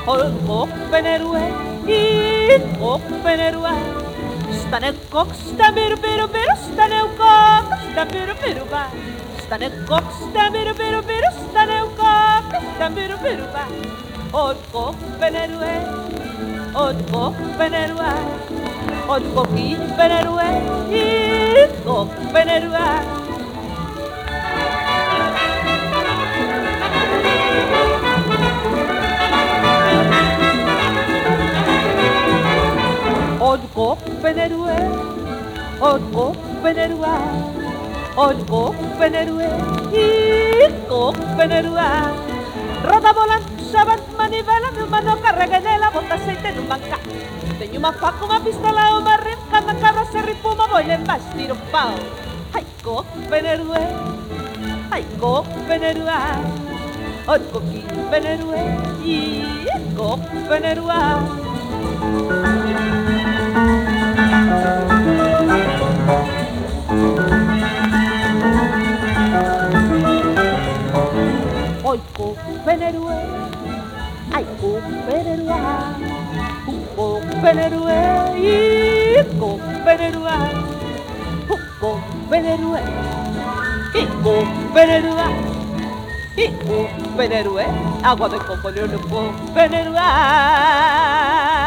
Olkopenerue, Ikopenerue, Stanekok, Stamiru, Staneukok, Stamiru, Stanekok, Stamiru, Staneukok, Stamiru, Olkopenerue, Olkopenerue, Olkokipenerue, Ikopenerue. Olkopenerue, Olkopenerue, Olkopenerue, Ikopenerue. Roda volante, sabat manivela, mano carrega nela, bota aceite no banca. Tenho uma faca, uma pistola, uma rimca, na carroceria, puma, vou levar tiro pau. Ai, Kopenerue, ai, Kopenerue, Olkokipenerue, Ikopenerue. Olkopenerue, Aikopenerue, Ukopenerue, Ikopenerue, Ukopenerue, Ikopenerue, Ikopenerue, água de coco, Ukopenerue.